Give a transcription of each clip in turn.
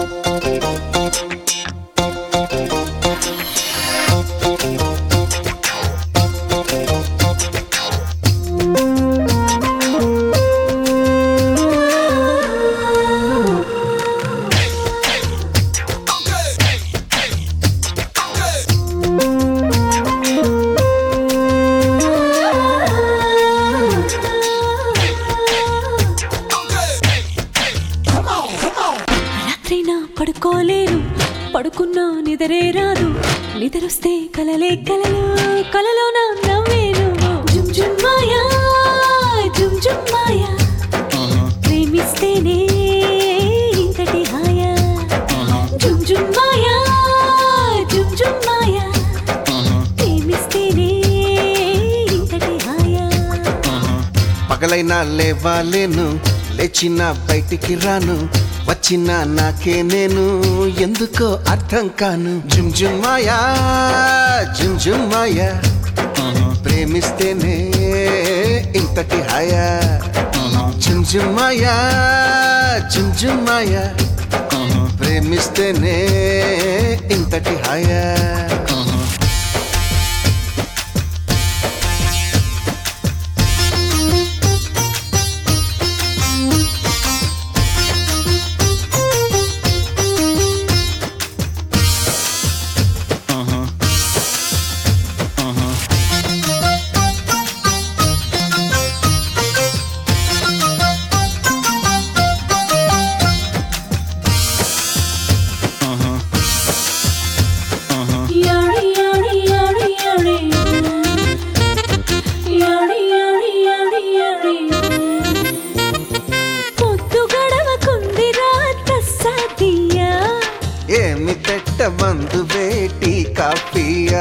పడుకోలేను పడుకున్నా నిద్రే రాదు నిద్రొస్తే కలలే కలలు కలలో నా నవ్వేను జుమ్ జుమ్ మాయా జుమ్ జుమ్ మాయా ప్రేమిస్తేనే ఇంతటి హాయా జుమ్ జుమ్ మాయా జుమ్ జుమ్ మాయా ప్రేమిస్తేనే ఇంతటి హాయా పగలైనా లేవాలేను లేచిన బయటికి రాను వచ్చిన నాకే నేను ఎందుకో అర్థం కాను జుమ్ జుమ్ మాయా జుమ్ జుమ్ మాయా ప్రేమిస్తేనే ఇంతటి హాయా జుమ్ జుమ్ మాయా జుమ్ జుమ్ మాయా ప్రేమిస్తేనే ఇంతటి హాయా ఏమి పెట్ట మందు వేటి కాఫీయా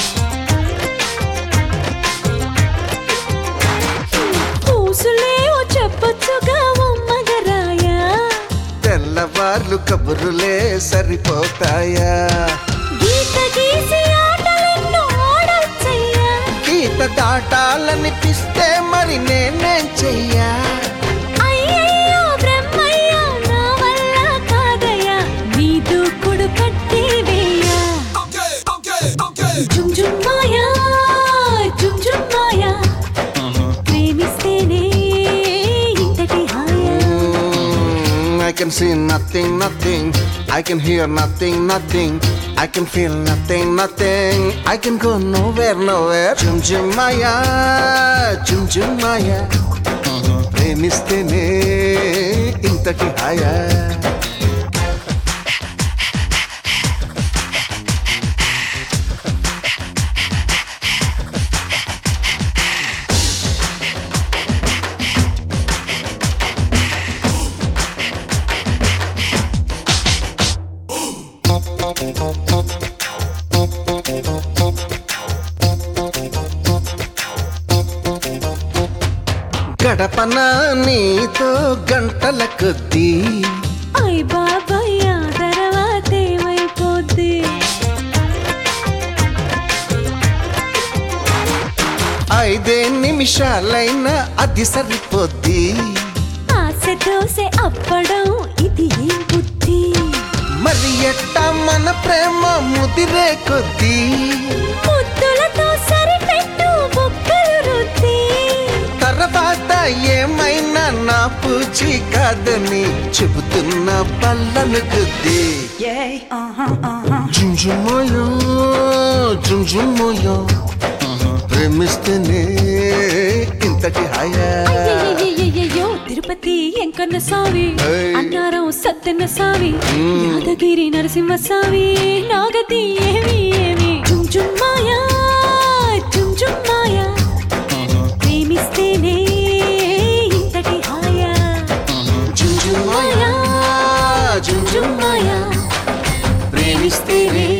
పూసులేవో చెప్పొచ్చుగా మగరాయా తెల్లవార్లు కబురులే సరిపోతాయా గీత గీసి ఆటలెన్నో ఆడొచ్చయ్యా గీత దాటాలనిపిస్తే మరి నేనేం చెయ్యా అయ్యయ్యో బ్రహ్మయ్య నా వల్ల కాదయ్యా నీ దూకుడు కట్టి వేయ్యా జుమ్ జుమ్ మాయా జుమ్ జుమ్ మాయా ప్రేమిస్తేనే ఇంతటి హాయా I can see nothing, nothing. I can hear nothing, nothing. I can feel nothing, nothing. I can go nowhere, nowhere. Jum jum maya, jum jum maya. Premistene intaki haya. గడపన నీతో గంటల కొద్దీ అయ్ బాబాయ్ ఆ తర్వాత ఏమైపోద్ది 5 నిమిషాలైనా అది సరిపోద్ది ఆశ దోసె అప్పడం ఇది ఏం బుద్ధి మరి ఎట్ట మన ప్రేమ ముదిరే కొద్దీ ముద్దులతో సరిపెట్టు బుక్కలు రుద్ది తర్వాత ఏమైనా నా పూచి కాదని చెబుతున్న పళ్ళను గుద్ది జుంజుమోయో జుంజుమోయో ప్రేమిస్తేనే ఇంతటి హాయా అయ్యయ్యయ్యయ్యో తిరుపతి ఎంకన్న స్వామి అన్నారం సత్తెన్న స్వామి యాదగిరి నరసింహ స్వామి నాగతి ఏమి ఏమి జుమ్ జుమ్ మాయా జుమ్ జుమ్ మాయా ప్రేమిస్తేనే ఇంతటి హాయా జుంజుమోయా జుమ్ జుమ్ మాయా ప్రేమిస్తేనే